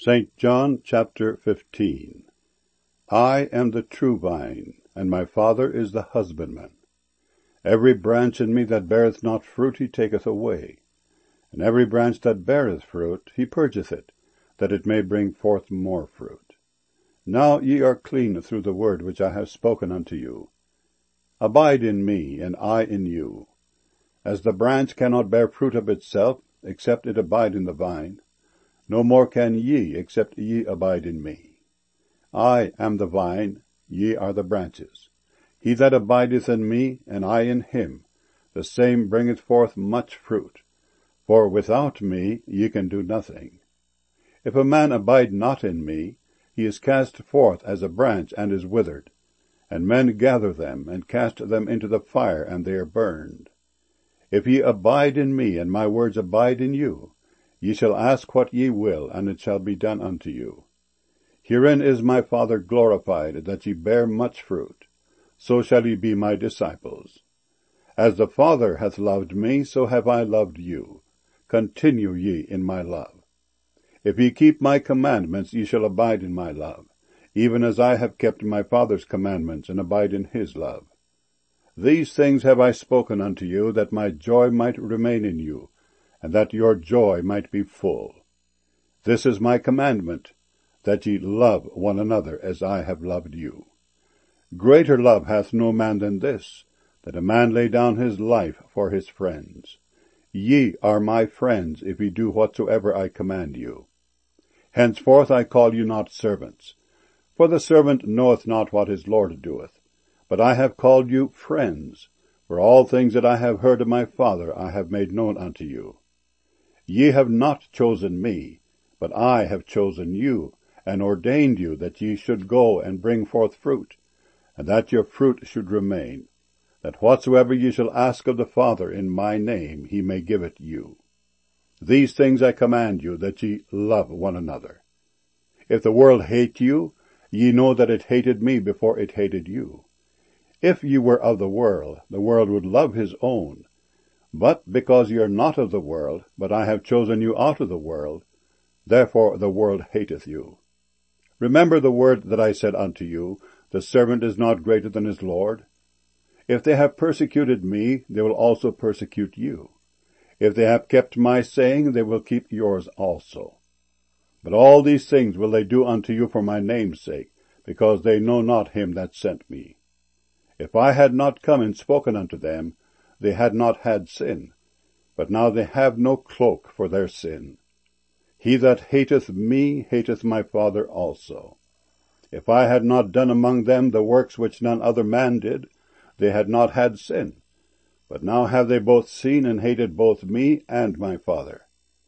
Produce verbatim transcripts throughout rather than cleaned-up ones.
Saint John chapter fifteen. I am the true vine, and my Father is the husbandman. Every branch in me that beareth not fruit he taketh away, and every branch that beareth fruit he purgeth it, that it may bring forth more fruit. Now ye are clean through the word which I have spoken unto you. Abide in me, and I in you. As the branch cannot bear fruit of itself, except it abide in the vine, no more can ye, except ye abide in me. I am the vine, ye are the branches. He that abideth in me, and I in him, the same bringeth forth much fruit. For without me ye can do nothing. If a man abide not in me, he is cast forth as a branch, and is withered. And men gather them, and cast them into the fire, and they are burned. If ye abide in me, and my words abide in you, ye shall ask what ye will, and it shall be done unto you. Herein is my Father glorified, that ye bear much fruit. So shall ye be my disciples. As the Father hath loved me, so have I loved you. Continue ye in my love. If ye keep my commandments, ye shall abide in my love, even as I have kept my Father's commandments, and abide in his love. These things have I spoken unto you, that my joy might remain in you, and that your joy might be full. This is my commandment, that ye love one another as I have loved you. Greater love hath no man than this, that a man lay down his life for his friends. Ye are my friends, if ye do whatsoever I command you. Henceforth I call you not servants, for the servant knoweth not what his Lord doeth, but I have called you friends, for all things that I have heard of my Father I have made known unto you. Ye have not chosen me, but I have chosen you, and ordained you that ye should go and bring forth fruit, and that your fruit should remain, that whatsoever ye shall ask of the Father in my name, he may give it you. These things I command you, that ye love one another. If the world hate you, ye know that it hated me before it hated you. If ye were of the world, the world would love his own. But because ye are not of the world, but I have chosen you out of the world, therefore the world hateth you. Remember the word that I said unto you, the servant is not greater than his Lord. If they have persecuted me, they will also persecute you. If they have kept my saying, they will keep yours also. But all these things will they do unto you for my name's sake, because they know not him that sent me. If I had not come and spoken unto them, they had not had sin, but now they have no cloak for their sin. He that hateth me hateth my Father also. If I had not done among them the works which none other man did, they had not had sin. But now have they both seen and hated both me and my Father.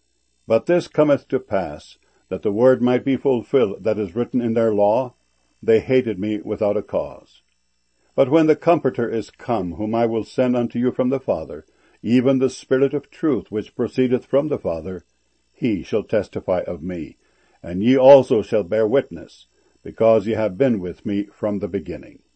But this cometh to pass, that the word might be fulfilled that is written in their law, they hated me without a cause. But when the Comforter is come, whom I will send unto you from the Father, even the Spirit of truth which proceedeth from the Father, he shall testify of me, and ye also shall bear witness, because ye have been with me from the beginning.